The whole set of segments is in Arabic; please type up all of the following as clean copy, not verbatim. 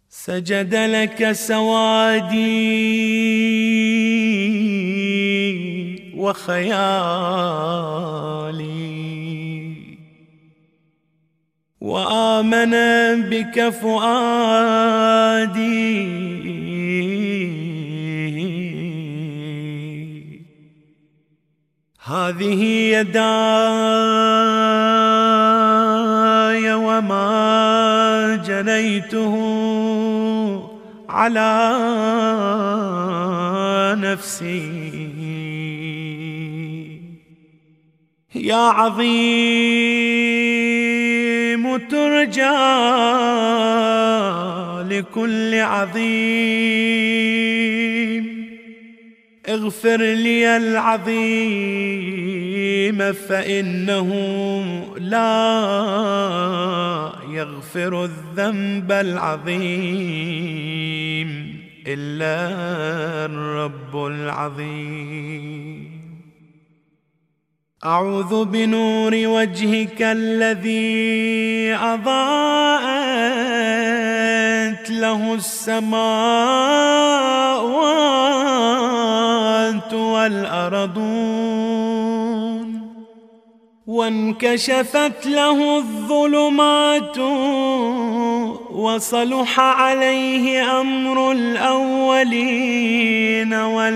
سجد لك سوادي وخيالي، وآمن بك فؤادي، هذه يداي وما جنيته على نفسي. يا عظيم ترجى لكل عظيم، اغفر لي العظيم فإنه لا يغفر الذنب العظيم إلا الرب العظيم. أعوذ بنور وجهك الذي أضاءت له السماوات والأرضون، وانكشفت له الظلمات، وصلح عليه أمر الأولين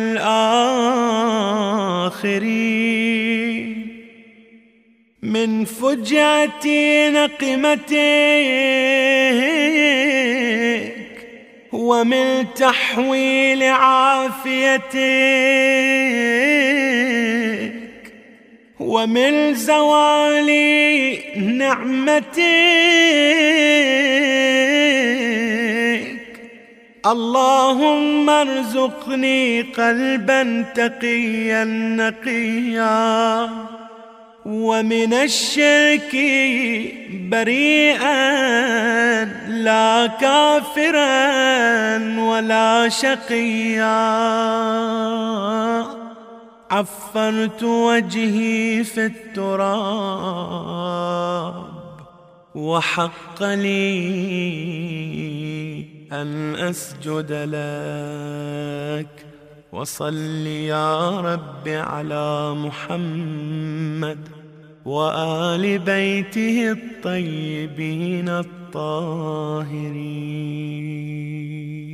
والآخرين، من فجعة نقمتك ومن تحويل عافيتك ومن زوال نعمتك. اللهم ارزقني قلبا تقيا نقيا، ومن الشرك بريئا، لا كافرا ولا شقيا. عفرت وجهي في التراب، وحق لي أن أسجد لك. وصل يا رب على محمد وآل بيته الطيبين الطاهرين.